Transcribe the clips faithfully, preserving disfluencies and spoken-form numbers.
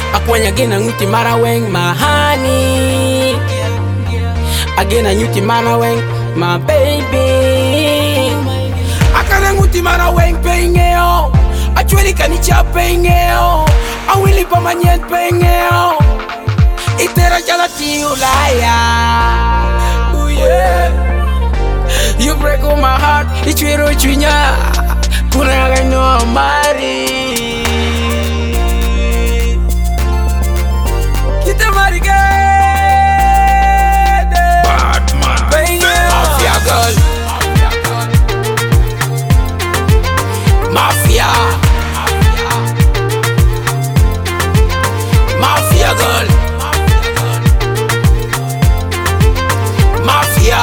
Akwanya gena nguti mara weng my honey. Agena nguti mara weng my baby. Akana nguti mara weng pengeo. Achweli kanicha pengeo. Awili pa manyet pengeo. Itera jala ti ulaya. Oh yeah. You break all my heart. Ichwero chwinya. Kuna gano mari. Kita mari gede. Batman. Mafia girl. Mafia. Mafia girl. Mafia.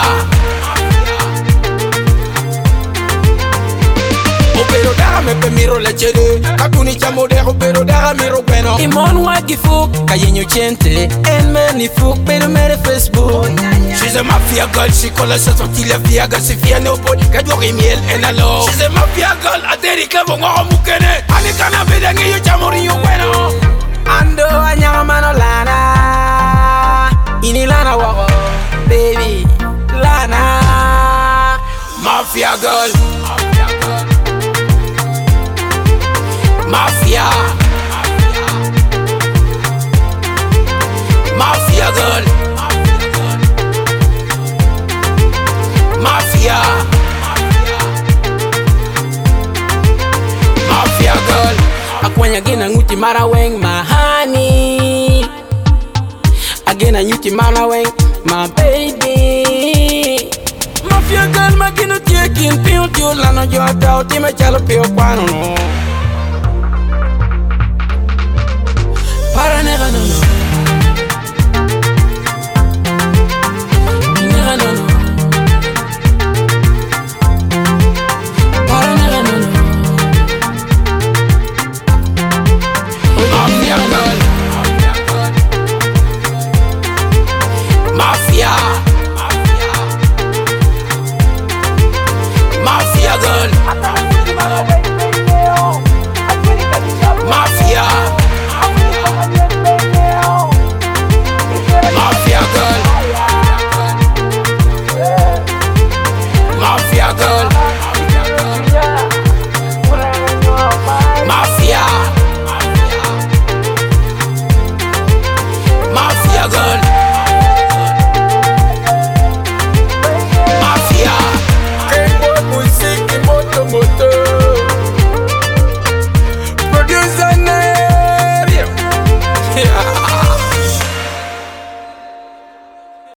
Pero dara me pe miro le chede Kakuni chamo de pero dara miro bueno Imon wagi fuk Kayenyo chente En meni fuk Pero mere Facebook She's a mafia girl She call herself Sotilia Fia girl Si fia no boy Kadwari miel en alo She's a mafia girl Aderi kevo ngoro mukene Ani kana beda ngeyo chamo rinyo bueno Ando anyama mano lana Ini lana wako Baby Lana Mafia girl Mafia. Mafia girl. Mafia. Mafia girl. Akwanya gena nguti mara weng my honey. Agena nguti mara weng my baby. Mafia girl magino tiekin piu tiu lano jo tau ti me chalo pio kwano no.